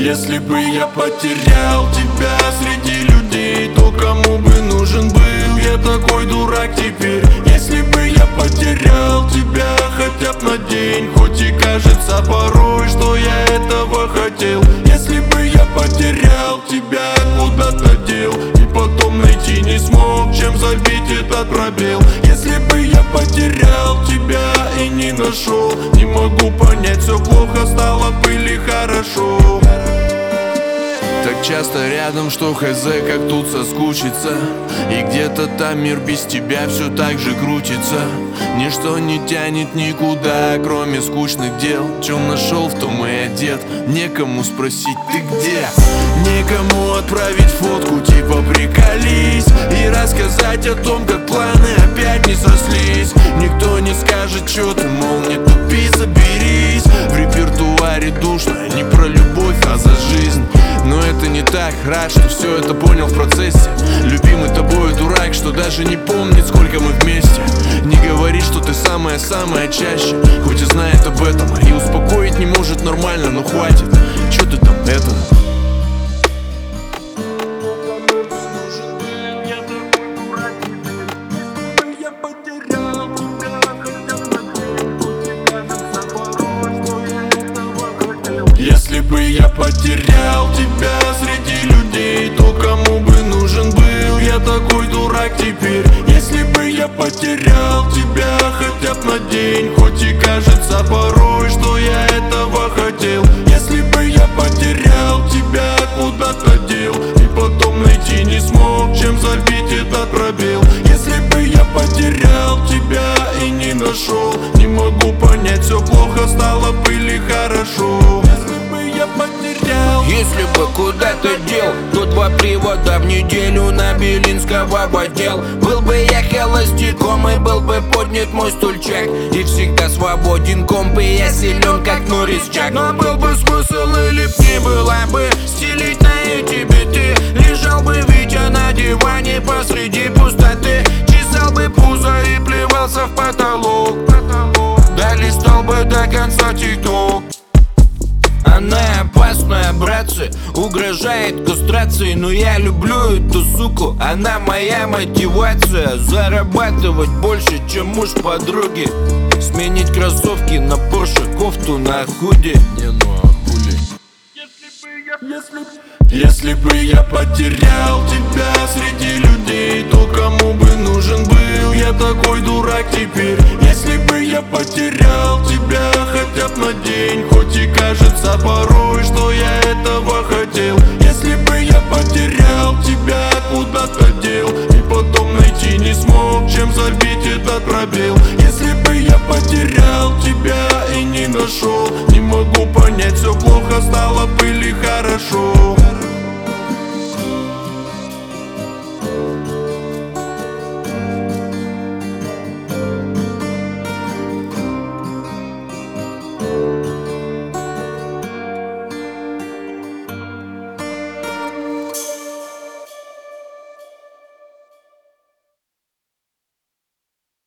Если бы я потерял тебя среди людей, то кому бы нужен был я такой дурак теперь? Если бы я потерял тебя хотя бы на день, хоть и кажется порой, что я этого хотел. Если бы я потерял тебя, куда-то дел, и потом найти не смог, чем забить этот пробел. Если бы я потерял тебя и не нашел, не могу понять, все плохо стало бы или хорошо. Так часто рядом, что хз, как тут соскучиться. И где-то там мир без тебя все так же крутится. Ничто не тянет никуда, кроме скучных дел. Чем нашел, в том и одет. Некому спросить, ты где? Некому отправить фотку, типа приколись, и рассказать о том, как планы опять не срослись. Никто не скажет, что ты, мол, не тупи, соберись. В репертуаре душно, не про любовь, а за жизнь. Но это не так, рад, что все это понял в процессе. Любимый тобой дурак, что даже не помнит, сколько мы вместе. Не говори, что ты самая-самая чаще, хоть и знает об этом, и успокоить не может нормально, но хватит. Че ты там это? Если бы я потерял тебя среди людей, то кому бы нужен был я такой дурак теперь? Если бы я потерял тебя хотя бы на день, хоть и кажется порой, что я этого хотел. Если бы я потерял тебя, куда-то дел, и потом найти не смог, чем забить этот пробел. Если бы я потерял тебя и не нашел, не могу понять, все плохо стало бы или хорошо. Если бы куда-то дел, то 2 привода в неделю на Белинского в отдел. Был бы я холостяком, и был бы поднят мой стульчак, и всегда свободен комп, и я силен, как Норрис Чак. Но был бы смысл или б не было бы стелить на эти биты. Лежал бы Витя на диване посреди пустоты, чесал бы пузо и плевался в потолок, да листал бы до конца тик-ток. Она опасная, братцы, угрожает кастрацией, но я люблю эту суку, она моя мотивация. Зарабатывать больше, чем муж подруги, сменить кроссовки на Порше, кофту на худи. Не, ну а хули? Если бы я потерял тебя среди людей, то кому бы нужен был я такой дурак теперь? Если бы я потерял тебя хотя бы на день, хоть и кажется порой, что я этого хотел. Если бы я потерял тебя, куда-то дел, и потом найти не смог, чем забить этот пробел. Если бы я потерял тебя и не нашел, не могу понять, все плохо стало бы или хорошо.